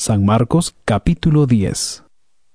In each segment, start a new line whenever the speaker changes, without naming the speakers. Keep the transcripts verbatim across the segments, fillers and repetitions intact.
San Marcos capítulo diez.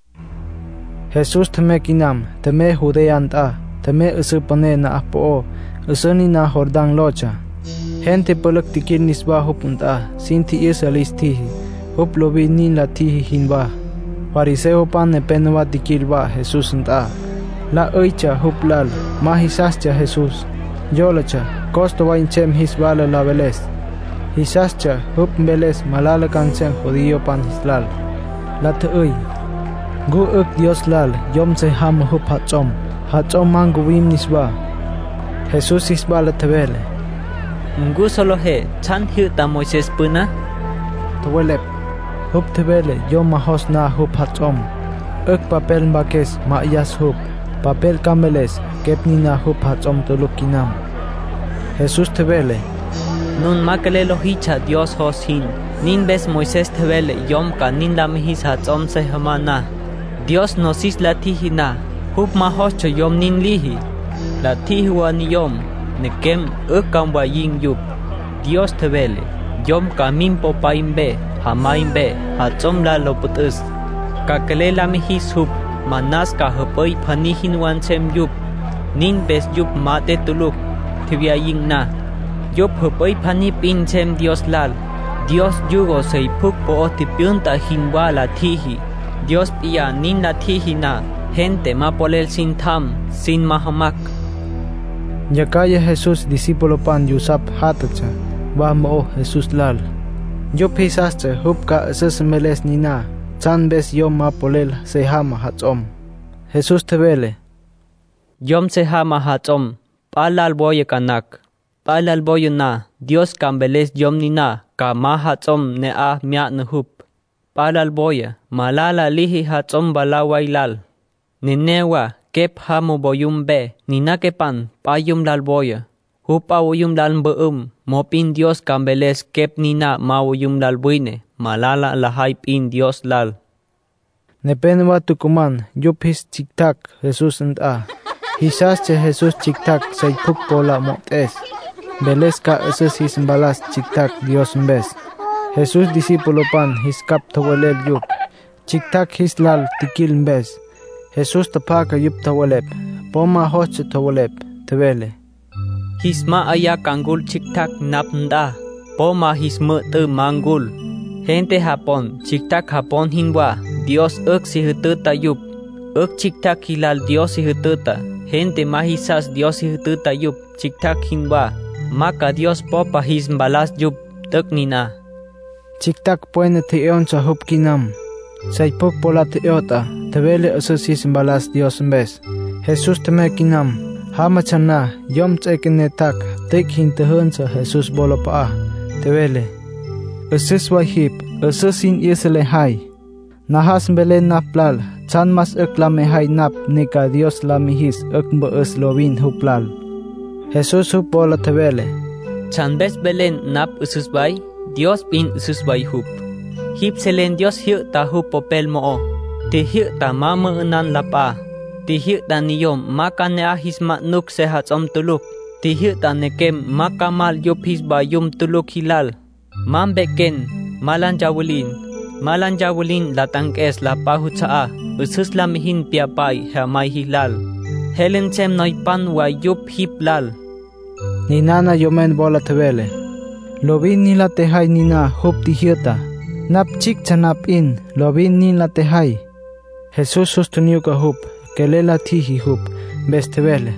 Jesús teme kinam, teme Judean ta, teme usupane na apo, usuni na Jordan locha. Gente pelak tikir nisba hupunta, sinti isalistihi, hup lobi nin latihi hinba. Fariseo pan ne penwa tikirba Jesús nta. La oicha huplal, mahisascha Jesús. Yolacha, costo wa inchem hisbala la veles. Hisascha hup veles malala kanchen judío pan hislal. La te oi. Gu uk Dios lal, yom se ham hup hachom. Hachom man guwim nisba. Jesús hisbala tevele.
Ngu solo he, chan hiu ta Moises puna?
Tewelep. Hup tevele, yom mahos na hup hachom. Uk papel mbakes ma yas hup. Papel kameles, kepnina hup hachom tulukinam. Jesús tevele.
Nun makele lo hicha Dios hosin. Nin bes Moises tevele, yom ka nin la mihis hachom se hamana. Dios nosis la tihina. Hup mahos cho yom nin lihi. La tihua ni yom. Nekem ukam wa yin yup. Dios tevele. Yom ka min popa imbe. Hama imbe. Hachom la loputus. Kakele la mihis hup. Manas ka hapay panihin wanchem yup. Nin bes yup mate tuluk. Tibia yin na. Yup hapay panipin chem Dios lal. Dios yugo say puk po otipyunta hinwa la tihi. Dios pia nin la tihi na. Gente mapolel sin tham, sin mahamak.
Yakaya Jesús discípulo pan yusap hatacha. Ba mo Jesús lal. Yup hisascha hup ka asas meles nina. Chan bes yom mapolel se hama hachom. Jesús tevele.
Yom se hama hachom. Palal boye kanak. Palal boye na. Dios kambeles yom nina. Ka ma hachom ne a mya nuhup. Palal boye. Malala lihi hachom balaway lal. Ninewa. Kep hamu boyum be. Nina kepan. Payum lal boye. Hupa woyum lal mbeum. Mopin Dios kambeles kep nina ma woyum lal buine. Malala lahay pin Dios lal.
Nepenwa tukuman, yup his chiktak, Jesús nta. Hisas che Jesús chiktak, say puk pola motes. Beles ka eses his balas chiktak Dios mbes. Jesús discípulo pan, his kap tawalel yup. Chiktak his lal tikil mbes. Jesús tapaka yup tawalep. Poma hoche tawalep, tevele.
His ma aya kangul chiktak napnda. Poma his mute mangul. Gente Japón, chiktak Japón hinwa, Dios uk si hututa yup. Uk chiktak hilal Dios si hututa. Gente mahisas Dios si hututa yup, chiktak hinwa. Maka Dios popa his balas yup, tuk nina.
Chiktak puene teon sa hup kinam. Say puk pola teota, tevele asus his balas Dios mbes. Jesús teme kinam. Hama chana, yom tsekene tak, tek hintehun sa Jesús bolo paa, tevele. Usus wahip, ususin isele hai. Nahas mbele naplal, chan mas uklame hai nap nika Dios lamihis ukmba us lovin huplal. Jesús hupola tevele.
Chan bes belen nap usus bay, Dios pin usus bay hup. Hip selen Dios hiu ta hup popel mo. Ti hiu ta mama unan lapa. Ti hiu ta niyom maka ne ahis maknuk sehat om tuluk. Ti hiu ta nekem maka mal yupis bayum tuluk hilal. Mam beken, malan jawulin, malan jawulin latang es la pahutsa, usus lamihin piapay hamay hilal. Helen sem noy pan wa yup hip lal.
Ninana yomen bola tevele. Lobin nila tehay nina hup tihiota. Nap chik chanap in, lobin nila tehay. Jesús sustuniu ka hup, kelela tihi hup, bes tevele.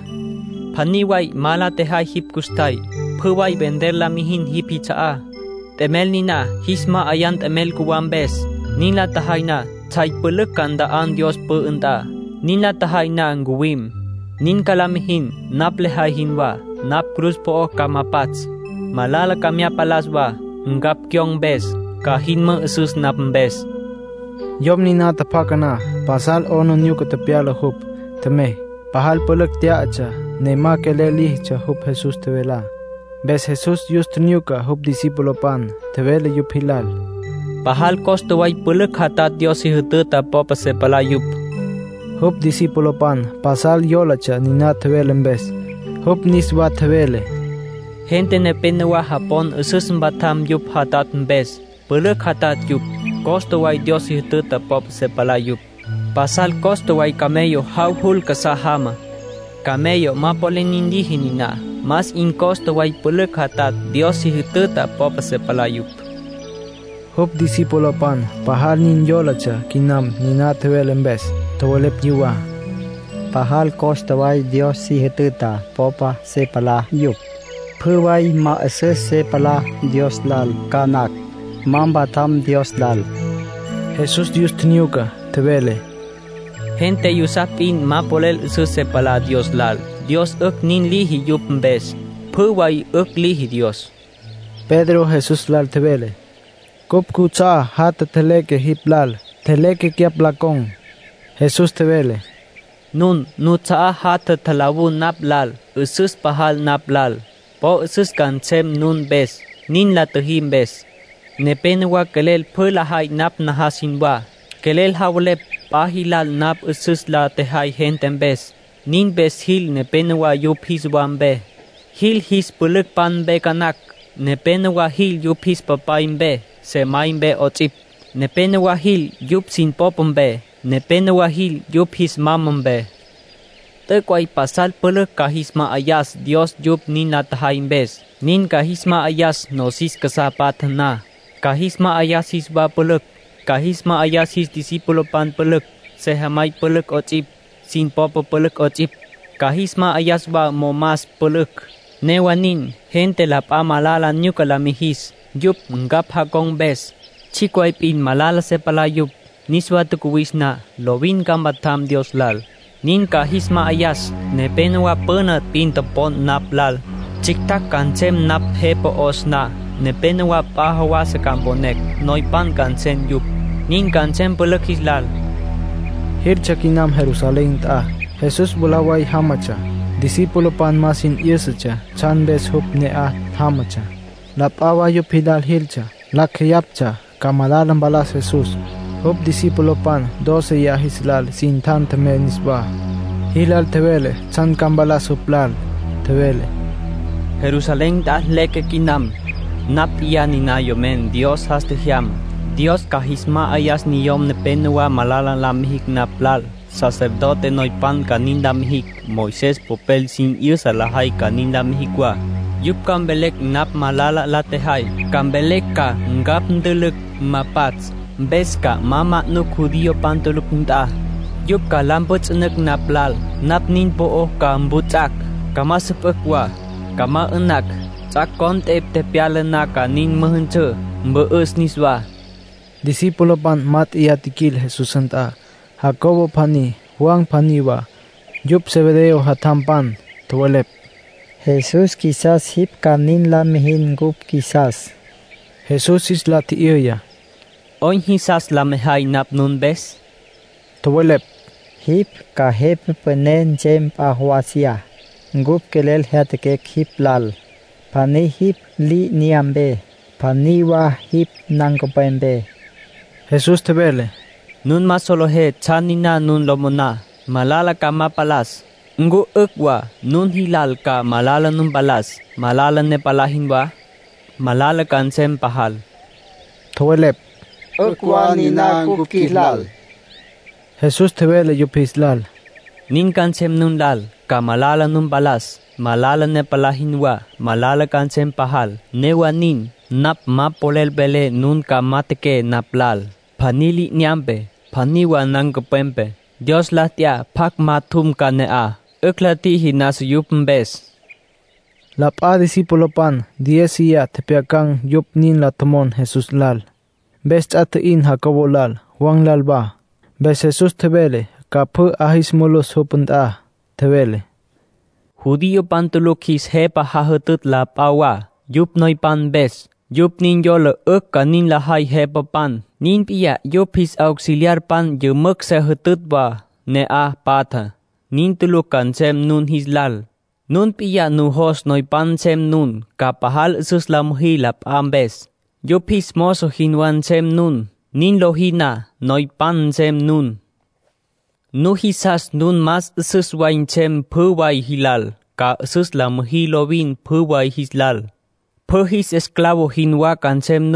Paniway mala tehay hip kustay, puway vender lamihin hip hitsa. Temel nina, hisma ayan temel kuwambes. Nila tahay na, chay peluk kandaan Dios peunta. Nila tahay na ang guwim. Nin kalamihin, naplehay hinwa, nap cruz po kamapats. Malala kamya palaswa, ngap kyong bes, kahinma usus napmbes.
Yom nina tapakana, pasal ono niyo katapiala hup, teme. Pahal peluk tia acha, nema keleli cha hup Jesús tevela. Bes Jesús just niuka hup discípulo pan, tevele yup hilal.
Pahal kosto way peluk hatat Dios si hututa popa se pala yup.
Hup discípulo pan, pasal yolacha nina tevele mbes. Hup niswa tevele.
Gente ne penwa Japón usus batam yup hatat mbes. Puluk hatat yup. Costo way Dios hituta pop se pala yup. Pasal costo way camello hauhul kasahama. Camello mapolen indígena. Mas in costo way puluk hatat Dios hituta pop se pala yup.
Hop disipulo pan pahal nin yolacha kinam nina tewelembes tewelep yuwa.
Pahal kostawai Dios si hetuta popa se pala yup. Puwai ma ese se pala Dios lal kanak. Mamba tam Dios lal.
Jesús Dios teniuka tewele.
Gente yusapin ma polel ese se pala Dios lal. Dios uk nin lihi yup mbes. Puwai uk lihi Dios.
Pedro Jesús lal tewele. Kup kucha hat teleke hiplal, teleke kiaplakong. Jesús tewele.
Nun nutsa hat talawu naplal, usus pahal naplal. Po usus kancem nun bes, nin la tuhim bes. Nepenwa kelel pula hay nap nahasinwa. Kelel hawlep pahilal nap usus la tehai henten bes. Nin bes hil nepenwa yup hiswan be. Hil his puluk pan be kanak. Nepenwa hil yup his papain be. Se main be otip. Nepenwa hil yup sin popon be. Nepenwa hil yup his mamon be. Te kway pasal puluk kahisma ayas Dios yup nin natahain bes. Nin kahisma ayas nosis kasapat na. Kahisma ayas his ba puluk. Kahisma ayas his disipulo pan puluk. Se hamay puluk otip. Sin popo puluk otip. Kahisma ayas ba momas puluk. Newanin, gente la pa malala nyuka la mihis. Yup ngap hakong bes. Chikway pin malala se pala yup. Niswa tukuwis na, lovin kambatam Dios lal. Nin kahisma ayas, nepenwa penat pintapon nap lal. Chiktak kancem nap hepo os na, nepenwa pahawa sa kamponek, noipan kancem yup. Nin kancem pulakis lal.
Hircha kinam Jerusalén ta, Jesús bulaway hamacha. Disipulo pan masin yesacha, chan bes hup nea hamacha. Lapawa yup hidal hilcha, lakhayapcha, kamalalang balas Jesús. Hop disipulo pan doce yahis lal sin tan temenisba. Hilal tewele, chan kambalas huplal, tewele.
Jerusalén das leke kinam. Nap iya ni na yomen Dios haste hiam. Dios kahisma ayas ni yom nepenua malala la mihik naplal. Sacerdote noipan kaninda mihik. Moisés popel sin irsa lahai kaninda mihikwa. Yup kambelek nap malala la tehai. Kambelek ka ngap ndelek mapats. Beska mama no judío pantuluk nta. Yup ka lampots nek naplal. Nap nin po o ka mbutak. Kama sepekwa. Kama enak. Tsak kontep te piala na ka nin mahenche. Mbeus niswa.
Disipulo pan mat iatikil Jesús anta. Jacobo pani, Juan paniwa. Yup Zebedeo hatampan, tuwalep.
Jesús quizás hip kanin la mihin gup quizás.
Jesús is la tiiya.
Oin hisas la mehay nap nun bes?
Tuwalep.
Hip ka hep penen jem ahwasia. Gup kelel hatekek hip lal. Pani hip li niambe. Paniwa hip nangopembe.
Jesús tebele.
Nun masolohe chanina nun lomona. Malala ka mapalas. Ngu ukwa nun hilal ka malala nun balas. Malala ne palahinwa. Malala kansem pahal.
Tuwalep.
Ukwa ni na gupkilal.
Jesús tebele yupislal.
Nin kansem nun lal. Ka malala nun balas. Malala ne palahinwa. Malala kansem pahal. Newa nin. Nap mapolel bele nun ka mateke naplal. Panili niampe. Paniwa nangkepempe. Dios latia pak matum kanea. Uklati hinas yumbes.
Lapa disipulo pan, diez iya tepiakang yup nin la tomon Jesús lal. Best at in Jacobo lal, Juan lal ba. Bes Jesús tebele, kapu ahis mulos hupunda, tebele.
Judío pantulukis hepa hahutut la pawa. Yup noy pan bes. Yup nin yolo uk kanin la hay hepa pan. Nin pia yup his auxiliar pan yumuk se hutut ba. Ne ah pata. Nin tulukan sem nun his lal. Nun pia nu hos noy pan sem nun. Kapahal sus la muhilap ambes. Yup his moso hinwan sem nun. Nin lohina noy pan sem nun. Nu hisas nun mas sus wain sem puway hilal. Ka sus la muhilovin puway his lal. Pu his esclavo hinwa kan sem nun.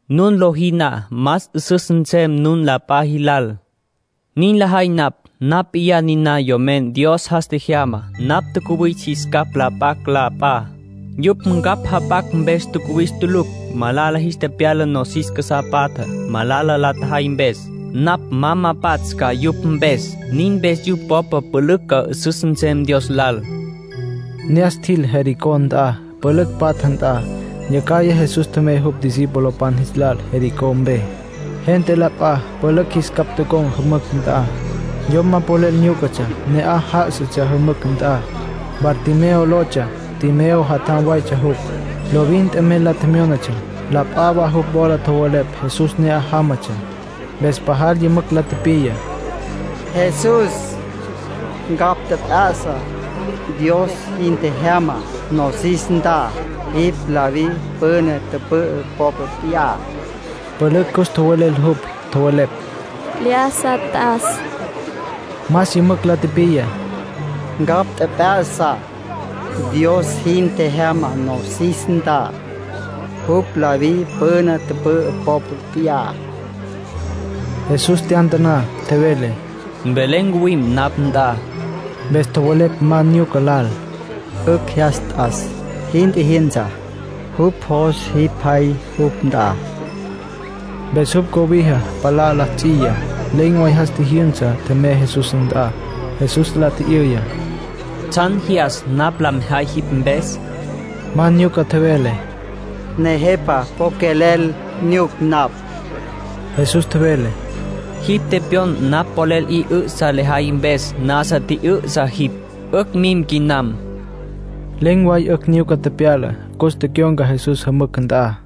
Nun lohina mas ususunsem nun la pahilal. Nin la hainap nap iya nina yomen Dios haste llama nap tukubichis kap la pak la pa. Yup mngap hapak mbes tukuwis tuluk malala histe piala nosis kasapata malala latha imbes. Nap mama patska yup mbes nin bes yup popa puluka ususunsem Dios lal.
Niastil herikon ta peluk patan ta. Yakaya Jesús teme hup discípulo pan hislal herikon be. Gente la pa peluk his kaptukong humakta. Yom ma polel nyukacha ne a ha sucha humakta. Bartimeo locha Timeo hatan waicha hup. Lovin teme la temionacha. La pa ba hup bola tawalep Jesús ne a hamacha. Bes pahal yimak la tepilla.
Jesús ngap te asa. Dios inte hema no sisnda. Ip lavi pene te pe popotia.
Pelukos tawalel hup tawalep.
Liasa tas.
Mas yimak la tepilla.
Ngap te asa. Dios inte hema no sisnda. Hup lavi pene te pe popotia.
Jesús te antana te vele.
Belenguim napnda.
Bes tawalep man nyukalal.
Uk yastas. Hindi hinja. Hup hos hipai hupnda.
Bes hup kobija pala la chilla. Lengway hasti hinja teme Jesús nda. Jesús la te iuya.
Chan hias naplam hai hip mbes.
Man nyuka te vele.
Nehepa pokelel nyuk nap.
Jesús te vele.
Hip te pion nap polel i u sa lehai mbes nasa ti u sa hip. Uk mim kinam.
Lengway uk nyuka te piala. Kos te kionga Jesús hamukanda.